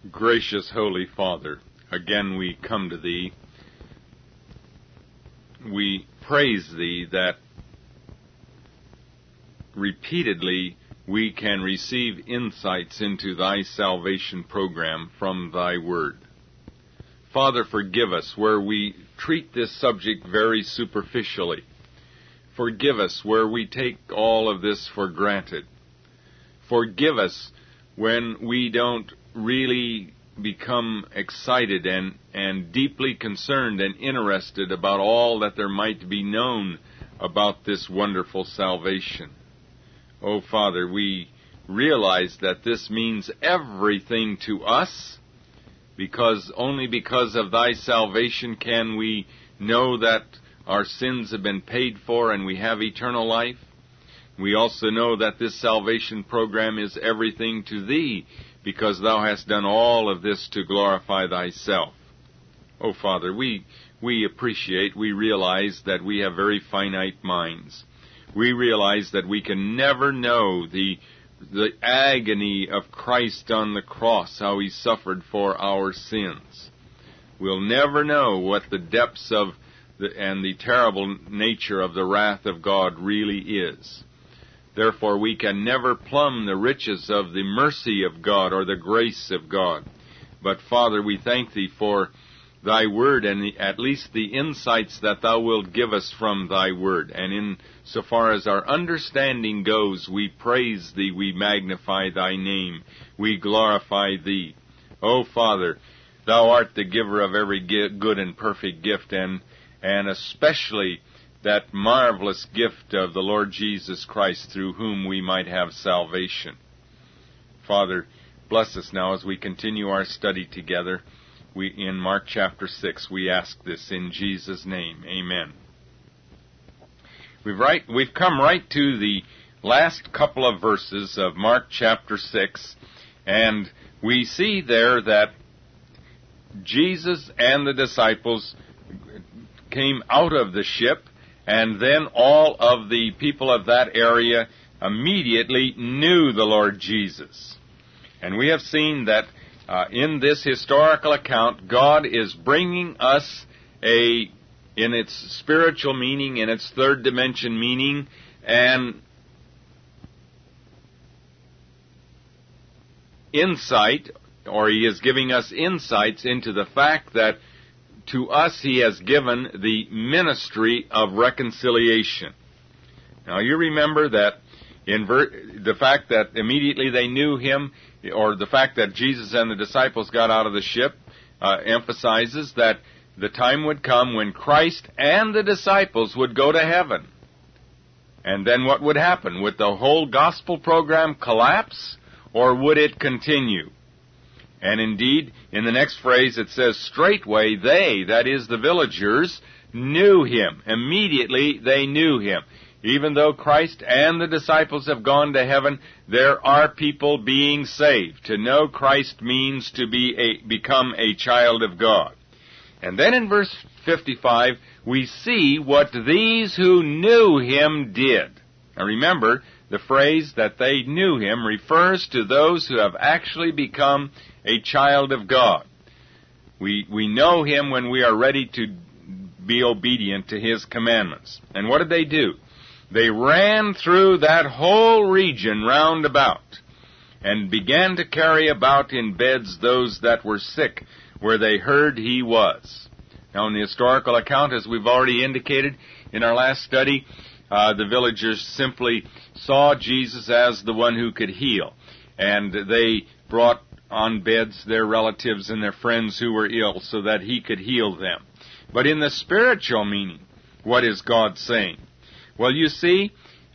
Gracious Holy Father, again we come to Thee. We praise Thee that repeatedly we can receive insights into Thy salvation program from Thy Word. Father, forgive us where we treat this subject very superficially. Forgive us where we take all of this for granted. Forgive us when we don't really become excited and deeply concerned and interested about all that there might be known about this wonderful salvation. Oh, Father, we realize that this means everything to us, because only because of Thy salvation can we know that our sins have been paid for and we have eternal life. We also know that this salvation program is everything to Thee, because Thou hast done all of this to glorify Thyself. Oh, Father, we appreciate, we realize that we have very finite minds. We realize that we can never know the agony of Christ on the cross, how He suffered for our sins. We'll never know what the depths of and the terrible nature of the wrath of God really is. Therefore, we can never plumb the riches of the mercy of God or the grace of God. But, Father, we thank Thee for Thy Word and at least the insights that Thou wilt give us from Thy Word. And in so far as our understanding goes, we praise Thee, we magnify Thy name, we glorify Thee. O Father, Thou art the giver of every good and perfect gift, and especially that marvelous gift of the Lord Jesus Christ, through whom we might have salvation. Father, bless us now as we continue our study together. In Mark chapter 6, we ask this in Jesus' name. Amen. We've come right to the last couple of verses of Mark chapter 6, and we see there that Jesus and the disciples came out of the ship, and then all of the people of that area immediately knew the Lord Jesus. And we have seen that in this historical account, God is bringing us in its spiritual meaning, in its third dimension meaning, and insight, or He is giving us insights into the fact that to us He has given the ministry of reconciliation. Now you remember that the fact that immediately they knew Him, or the fact that Jesus and the disciples got out of the ship, emphasizes that the time would come when Christ and the disciples would go to heaven. And then what would happen? Would the whole gospel program collapse, or would it continue? And indeed, in the next phrase it says, straightway they, that is the villagers, knew Him. Immediately they knew Him. Even though Christ and the disciples have gone to heaven, there are people being saved. To know Christ means to become a child of God. And then in verse 55, we see what these who knew Him did. Now remember, the phrase that they knew Him refers to those who have actually become a child of God. We know Him when we are ready to be obedient to His commandments. And what did they do? They ran through that whole region round about and began to carry about in beds those that were sick, where they heard He was. Now, in the historical account, as we've already indicated in our last study, the villagers simply saw Jesus as the one who could heal, and they brought on beds their relatives and their friends who were ill so that He could heal them. But in the spiritual meaning, what is God saying? Well, you see,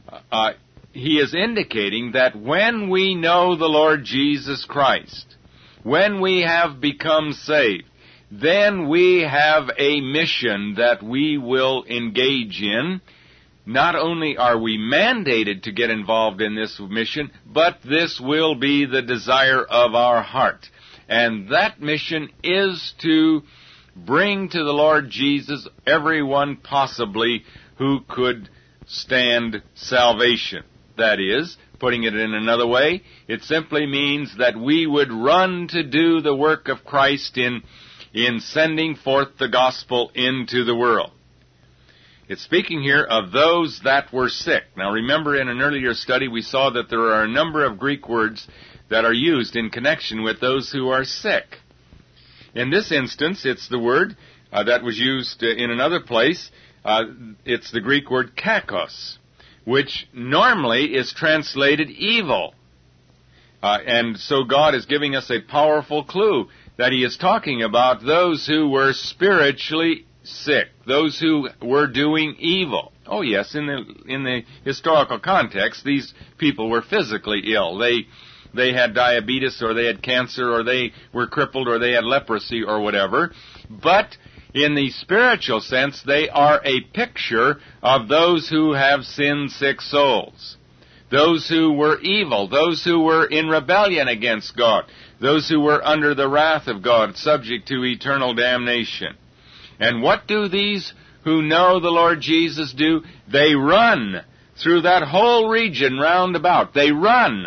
He is indicating that when we know the Lord Jesus Christ, when we have become saved, then we have a mission that we will engage in. Not only are we mandated to get involved in this mission, but this will be the desire of our heart. And that mission is to bring to the Lord Jesus everyone possibly who could stand salvation. That is, Putting it in another way, it simply means that we would run to do the work of Christ in sending forth the gospel into the world. It's speaking here of those that were sick. Now remember, in an earlier study we saw that there are a number of Greek words that are used in connection with those who are sick. In this instance, it's the word that was used in another place. It's the Greek word kakos, which normally is translated evil. And so God is giving us a powerful clue that He is talking about those who were spiritually sick, those who were doing evil. Oh yes, in the historical context, these people were physically ill. They had diabetes, or they had cancer, or they were crippled, or they had leprosy, or whatever. But in the spiritual sense, they are a picture of those who have sin-sick souls. Those who were evil, those who were in rebellion against God, those who were under the wrath of God, subject to eternal damnation. And what do these who know the Lord Jesus do? They run through that whole region round about. They run.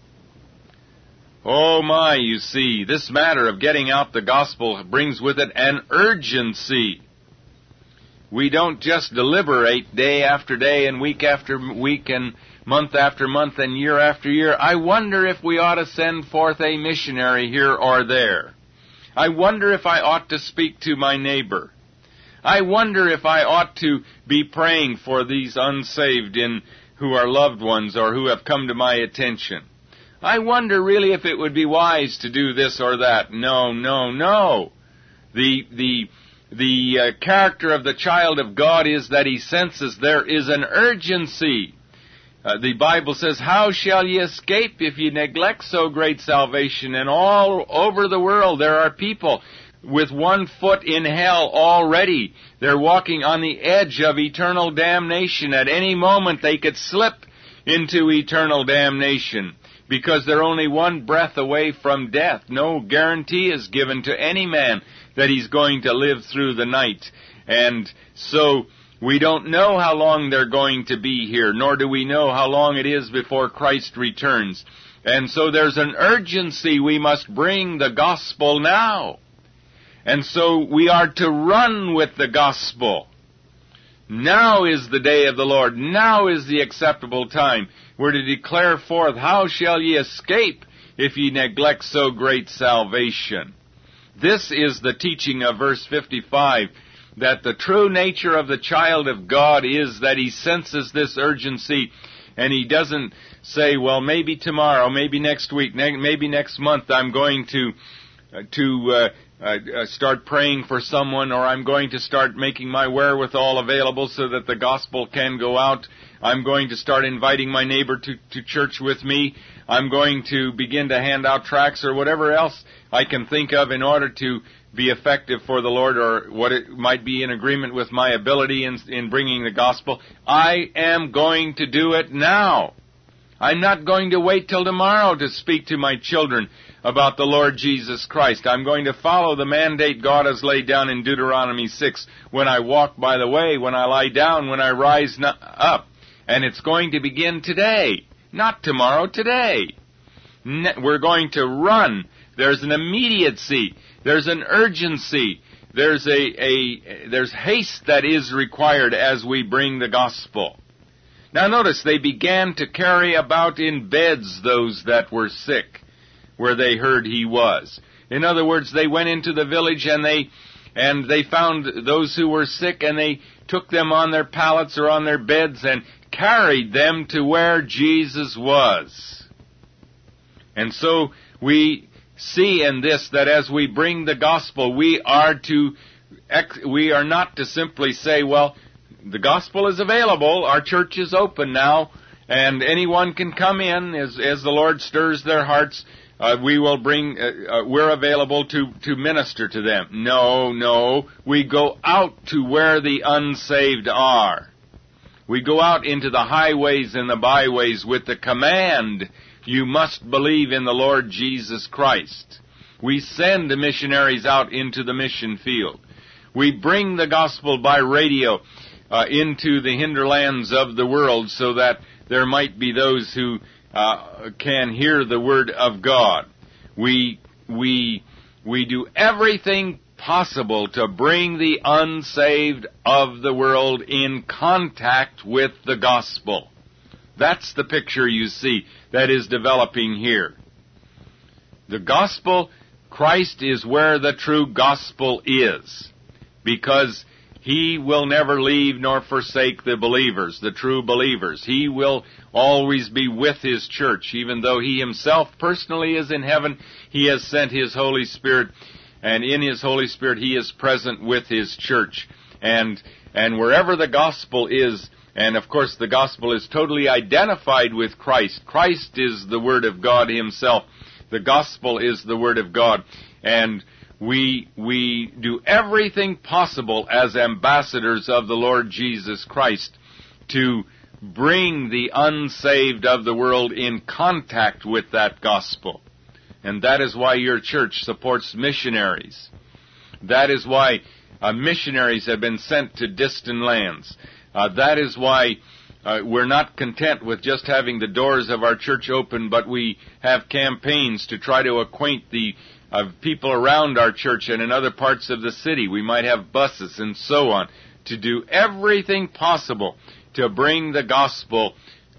Oh my, you see, this matter of getting out the gospel brings with it an urgency. We don't just deliberate day after day and week after week and month after month and year after year. I wonder if we ought to send forth a missionary here or there. I wonder if I ought to speak to my neighbor. I wonder if I ought to be praying for these unsaved who are loved ones or who have come to my attention. I wonder really if it would be wise to do this or that. No, no, no. The character of the child of God is that he senses there is an urgency. The Bible says, "How shall ye escape if ye neglect so great salvation?" And all over the world there are people with one foot in hell already. They're walking on the edge of eternal damnation. At any moment they could slip into eternal damnation because they're only one breath away from death. No guarantee is given to any man that he's going to live through the night. And so we don't know how long they're going to be here, nor do we know how long it is before Christ returns. And so there's an urgency. We must bring the gospel now. And so we are to run with the gospel. Now is the day of the Lord. Now is the acceptable time. We're to declare forth, "How shall ye escape if ye neglect so great salvation?" This is the teaching of verse 55, that the true nature of the child of God is that he senses this urgency, and he doesn't say, well, maybe tomorrow, maybe next week, maybe next month I'm going to start praying for someone, or I'm going to start making my wherewithal available so that the gospel can go out. I'm going to start inviting my neighbor to church with me. I'm going to begin to hand out tracts or whatever else I can think of in order to be effective for the Lord, or what it might be in agreement with my ability in bringing the gospel. I am going to do it now. I'm not going to wait till tomorrow to speak to my children about the Lord Jesus Christ. I'm going to follow the mandate God has laid down in Deuteronomy 6. When I walk by the way, when I lie down, when I rise up. And it's going to begin today. Not tomorrow, today. We're going to run. There's an immediacy. There's an urgency. There's haste that is required as we bring the gospel. Now notice, they began to carry about in beds those that were sick, where they heard he was. In other words, they went into the village and they found those who were sick, and they took them on their pallets or on their beds and carried them to where Jesus was. And so we see in this that as we bring the gospel, we are not to simply say, well, the gospel is available, our church is open now, and anyone can come in as the Lord stirs their hearts. We're available to minister to them. No, we go out to where the unsaved are. We go out into the highways and the byways with the command, you must believe in the Lord Jesus Christ. We send the missionaries out into the mission field. We bring the gospel by radio into the hinterlands of the world so that there might be those who can hear the Word of God. We do everything possible to bring the unsaved of the world in contact with the gospel. That's the picture you see that is developing here. The gospel, Christ is where the true gospel is, because He will never leave nor forsake the believers, the true believers. He will always be with His church. Even though He Himself personally is in heaven, He has sent His Holy Spirit, and in His Holy Spirit He is present with His church. And wherever the gospel is, and of course the gospel is totally identified with Christ. Christ is the Word of God Himself. The gospel is the Word of God. And we do everything possible as ambassadors of the Lord Jesus Christ to bring the unsaved of the world in contact with that gospel. And that is why your church supports missionaries. That is why missionaries have been sent to distant lands. That is why we're not content with just having the doors of our church open, but we have campaigns to try to acquaint the people around our church and in other parts of the city. We might have buses and so on, to do everything possible to bring the gospel,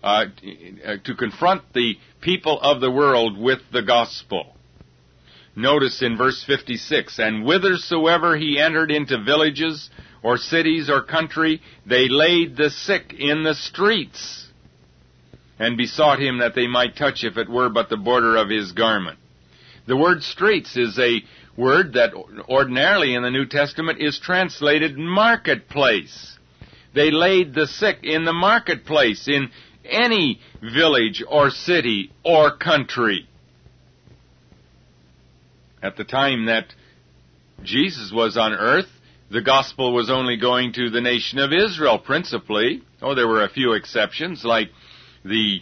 to confront the people of the world with the gospel. Notice in verse 56, "And whithersoever he entered into villages, or cities, or country, they laid the sick in the streets, and besought him that they might touch, if it were but the border of his garment." The word streets is a word that ordinarily in the New Testament is translated marketplace. They laid the sick in the marketplace, in any village or city or country. At the time that Jesus was on earth, the gospel was only going to the nation of Israel principally. Oh, there were a few exceptions, like the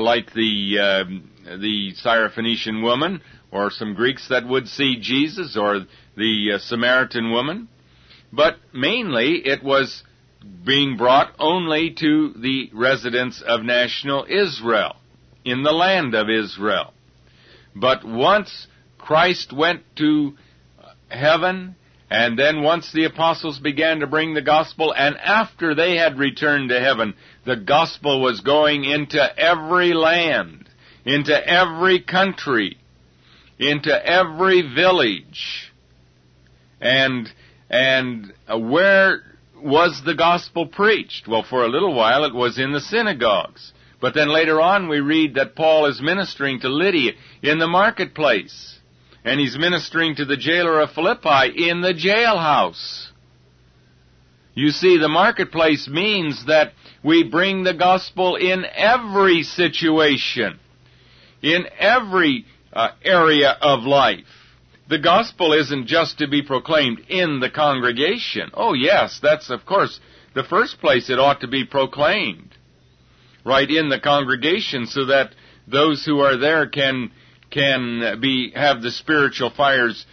Syrophoenician woman, or some Greeks that would see Jesus, or the Samaritan woman. But mainly it was being brought only to the residents of national Israel, in the land of Israel. But once Christ went to heaven, and then once the apostles began to bring the gospel, and after they had returned to heaven, the gospel was going into every land, into every country, into every village. And where was the gospel preached? Well, for a little while it was in the synagogues. But then later on we read that Paul is ministering to Lydia in the marketplace. And he's ministering to the jailer of Philippi in the jailhouse. You see, the marketplace means that we bring the gospel in every situation, in every area of life. The gospel isn't just to be proclaimed in the congregation. Oh yes, that's of course the first place it ought to be proclaimed. Right in the congregation, so that those who are there can have the spiritual fires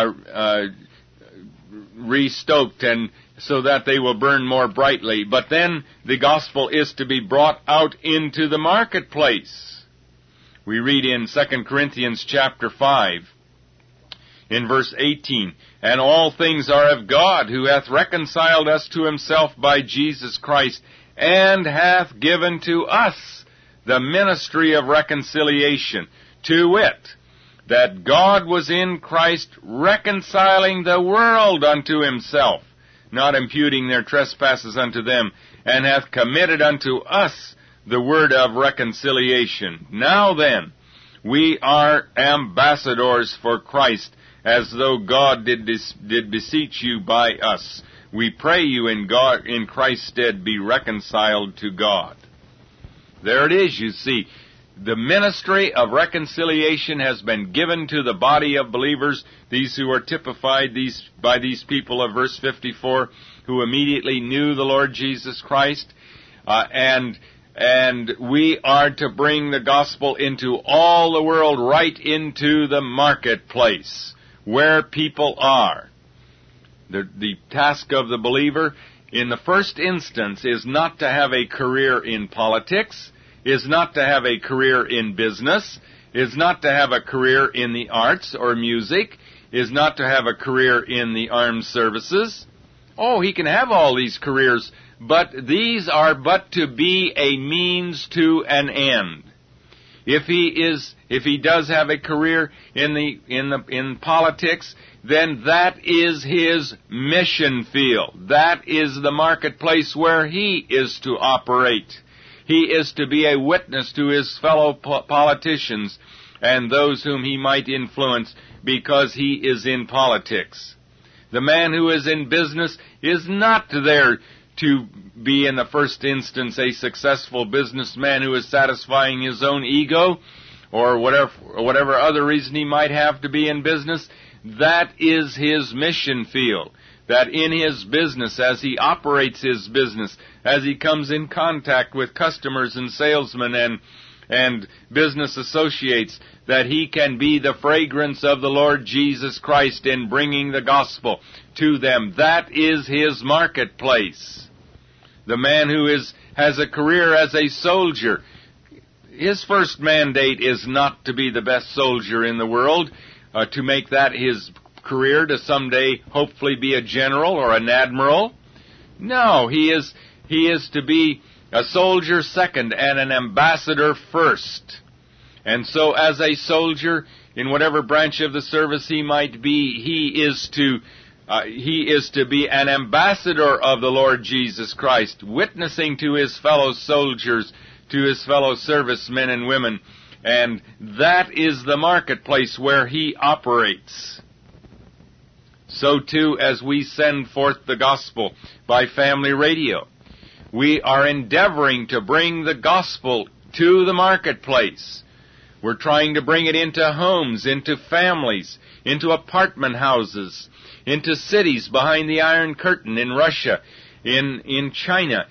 restoked, and so that they will burn more brightly. But then the gospel is to be brought out into the marketplace. We read in 2 Corinthians chapter 5, in verse 18, "And all things are of God, who hath reconciled us to himself by Jesus Christ, and hath given to us the ministry of reconciliation, to wit, that God was in Christ reconciling the world unto himself, not imputing their trespasses unto them, and hath committed unto us the word of reconciliation. Now then, we are ambassadors for Christ, as though God did beseech you by us. We pray you in Christ's stead be reconciled to God." There it is, you see. The ministry of reconciliation has been given to the body of believers, these who are typified by these people of verse 54, who immediately knew the Lord Jesus Christ. And we are to bring the gospel into all the world, right into the marketplace, where people are. The task of the believer, in the first instance, is not to have a career in politics. is not to have a career in business, is not to have a career in the arts or music, is not to have a career in the armed services. Oh, he can have all these careers, but these are but to be a means to an end. If he does have a career in politics, then that is his mission field. That is the marketplace where he is to operate. He is to be a witness to his fellow politicians and those whom he might influence because he is in politics. The man who is in business is not there to be in the first instance a successful businessman who is satisfying his own ego or whatever other reason he might have to be in business. That is his mission field. That in his business, as he operates his business, as he comes in contact with customers and salesmen and business associates, that he can be the fragrance of the Lord Jesus Christ in bringing the gospel to them. That is his marketplace. The man who has a career as a soldier, his first mandate is not to be the best soldier in the world, to make that his career to someday hopefully be a general or an admiral. No, he is to be a soldier second and an ambassador first. And so as a soldier, in whatever branch of the service he might be, he is to be an ambassador of the Lord Jesus Christ, witnessing to his fellow soldiers, to his fellow servicemen and women. And that is the marketplace where he operates. So too, as we send forth the gospel by family radio, we are endeavoring to bring the gospel to the marketplace. We're trying to bring it into homes, into families, into apartment houses, into cities behind the Iron Curtain in Russia, in China,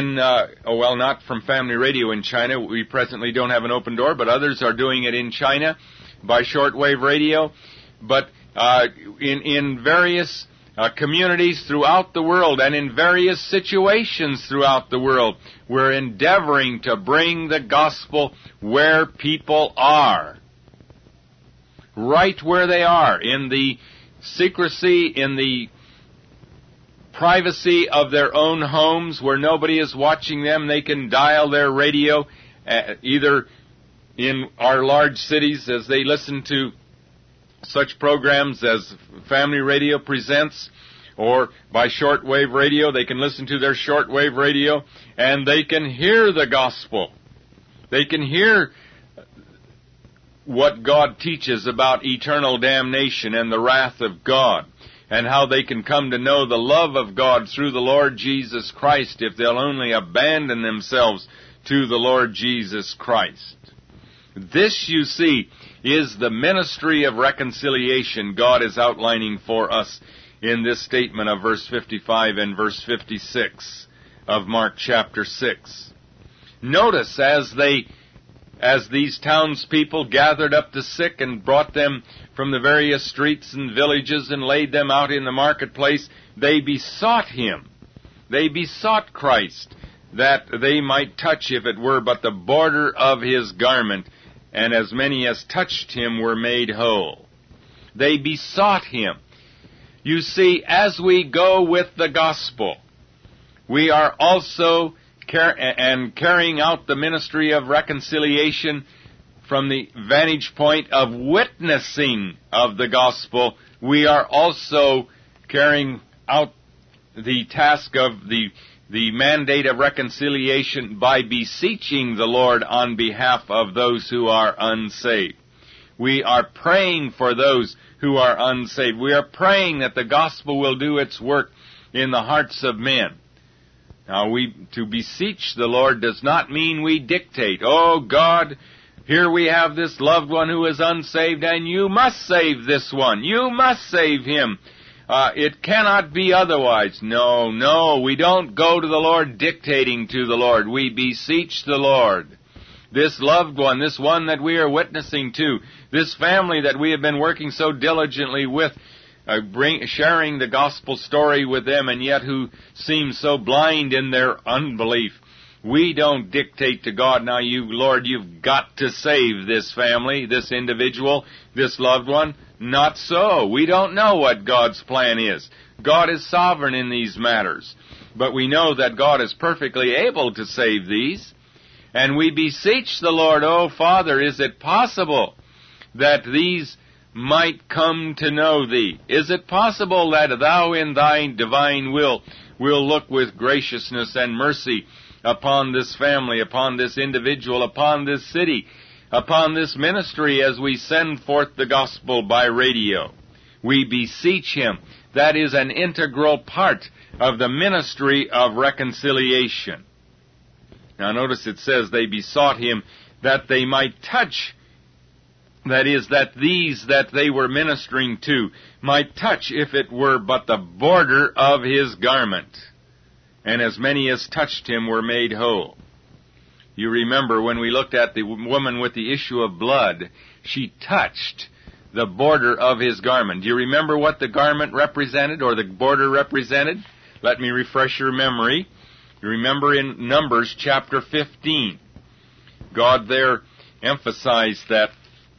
not from family radio in China. We presently don't have an open door, but others are doing it in China by shortwave radio. But in various communities throughout the world and in various situations throughout the world, we're endeavoring to bring the gospel where people are. Right where they are, in the secrecy, in the privacy of their own homes where nobody is watching them. They can dial their radio either in our large cities as they listen to such programs as Family Radio presents, or by shortwave radio. They can listen to their shortwave radio and they can hear the gospel. They can hear what God teaches about eternal damnation and the wrath of God, and how they can come to know the love of God through the Lord Jesus Christ if they'll only abandon themselves to the Lord Jesus Christ. This, you see, is the ministry of reconciliation God is outlining for us in this statement of verse 55 and verse 56 of Mark chapter 6. Notice as these townspeople gathered up the sick and brought them from the various streets and villages and laid them out in the marketplace, they besought him. They besought Christ that they might touch, if it were but the border of his garment, and as many as touched him were made whole. They besought him. You see, as we go with the gospel, we are also carrying out the ministry of reconciliation from the vantage point of witnessing of the gospel. We are also carrying out the task of the mandate of reconciliation by beseeching the Lord on behalf of those who are unsaved. We are praying for those who are unsaved. We are praying that the gospel will do its work in the hearts of men. Now, to beseech the Lord does not mean we dictate, "Oh, God, here we have this loved one who is unsaved, and you must save this one. You must save him. It cannot be otherwise." No, we don't go to the Lord dictating to the Lord. We beseech the Lord. This loved one, this one that we are witnessing to, this family that we have been working so diligently with, sharing the gospel story with them, and yet who seem so blind in their unbelief. We don't dictate to God, now Lord, you've got to save this family, this individual, this loved one. Not so. We don't know what God's plan is. God is sovereign in these matters. But we know that God is perfectly able to save these. And we beseech the Lord, oh Father, is it possible that these might come to know Thee? Is it possible that Thou in Thy divine will look with graciousness and mercy upon this family, upon this individual, upon this city, upon this ministry as we send forth the gospel by radio? We beseech Him. That is an integral part of the ministry of reconciliation. Now notice it says they besought Him that they might touch, that is, that these that they were ministering to might touch, if it were but the border of His garment. And as many as touched Him were made whole. You remember when we looked at the woman with the issue of blood, she touched the border of His garment. Do you remember what the garment represented, or the border represented? Let me refresh your memory. You remember in Numbers chapter 15, God there emphasized that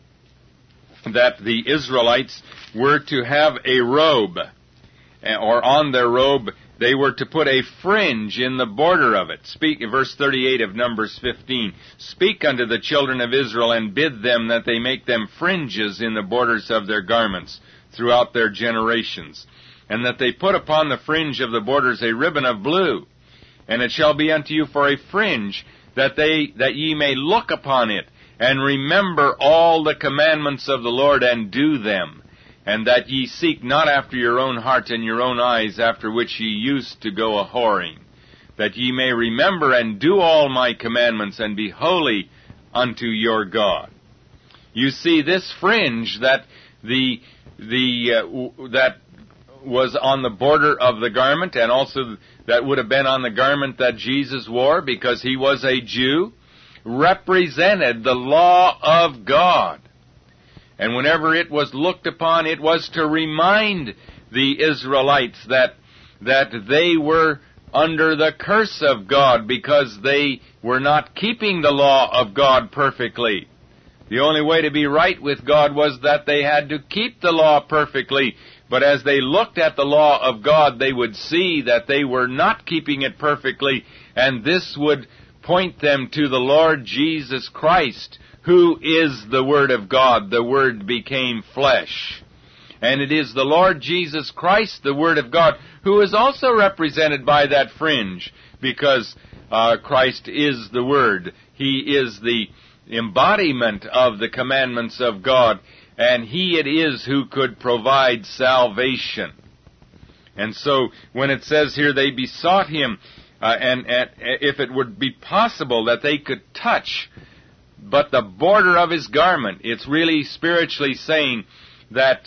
the Israelites were to have a robe, or on their robe they were to put a fringe in the border of it. Speak, verse 38 of Numbers 15, "Speak unto the children of Israel, and bid them that they make them fringes in the borders of their garments throughout their generations, and that they put upon the fringe of the borders a ribbon of blue. And it shall be unto you for a fringe, that ye may look upon it, and remember all the commandments of the Lord, and do them, and that ye seek not after your own heart and your own eyes, after which ye used to go a-whoring, that ye may remember and do all my commandments, and be holy unto your God." You see, this fringe that that was on the border of the garment, and also that would have been on the garment that Jesus wore, because He was a Jew, represented the law of God. And whenever it was looked upon, it was to remind the Israelites that they were under the curse of God, because they were not keeping the law of God perfectly. The only way to be right with God was that they had to keep the law perfectly. But as they looked at the law of God, they would see that they were not keeping it perfectly, and this would point them to the Lord Jesus Christ, who is the Word of God. The Word became flesh. And it is the Lord Jesus Christ, the Word of God, who is also represented by that fringe, because Christ is the Word. He is the embodiment of the commandments of God, and He it is who could provide salvation. And so, when it says here they besought Him, and if it would be possible that they could touch but the border of His garment, it's really spiritually saying that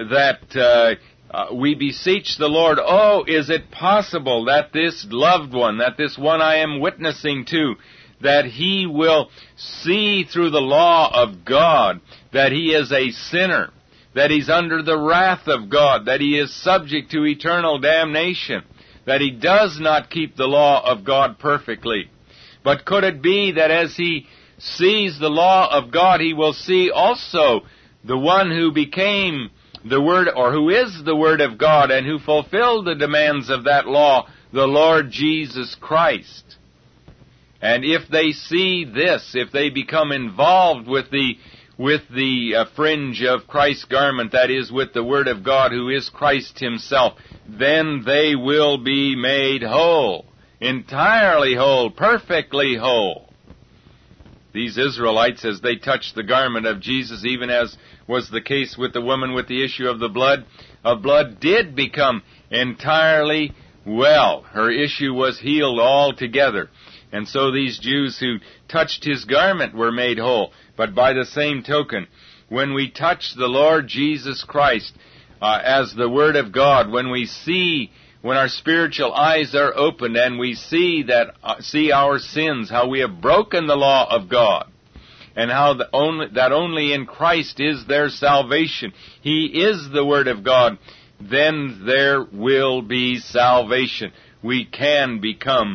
we beseech the Lord, oh, is it possible that this loved one, that this one I am witnessing to, that he will see through the law of God that he is a sinner, that he's under the wrath of God, that he is subject to eternal damnation, that he does not keep the law of God perfectly. But could it be that as he sees the law of God, he will see also the one who became the Word, or who is the Word of God, and who fulfilled the demands of that law, the Lord Jesus Christ? And if they see this, if they become involved with the fringe of Christ's garment, that is, with the Word of God, who is Christ Himself, then they will be made whole, entirely whole, perfectly whole. These Israelites, as they touched the garment of Jesus, even as was the case with the woman with the issue of blood, did become entirely well. Her issue was healed altogether. And so these Jews who touched His garment were made whole. But by the same token, when we touch the Lord Jesus Christ as the Word of God, when our spiritual eyes are opened and we see our sins, how we have broken the law of God, and how only in Christ is there salvation, He is the Word of God, then there will be salvation. We can become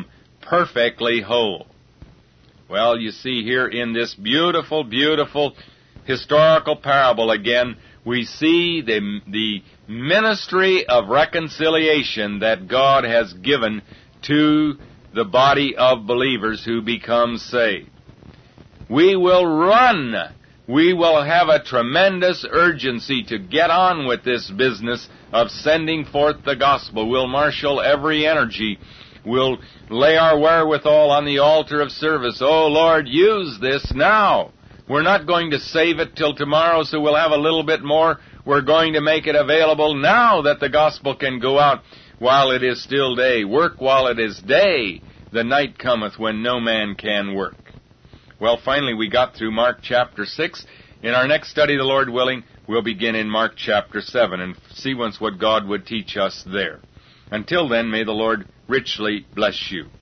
perfectly whole. Well, you see here in this beautiful, beautiful historical parable again, we see the ministry of reconciliation that God has given to the body of believers who become saved. We will run. We will have a tremendous urgency to get on with this business of sending forth the gospel. We'll marshal every energy. We'll lay our wherewithal on the altar of service. Oh, Lord, use this now. We're not going to save it till tomorrow, so we'll have a little bit more. We're going to make it available now that the gospel can go out while it is still day. Work while it is day. The night cometh when no man can work. Well, finally, we got through Mark chapter 6. In our next study, the Lord willing, we'll begin in Mark chapter 7 and see once what God would teach us there. Until then, may the Lord richly bless you.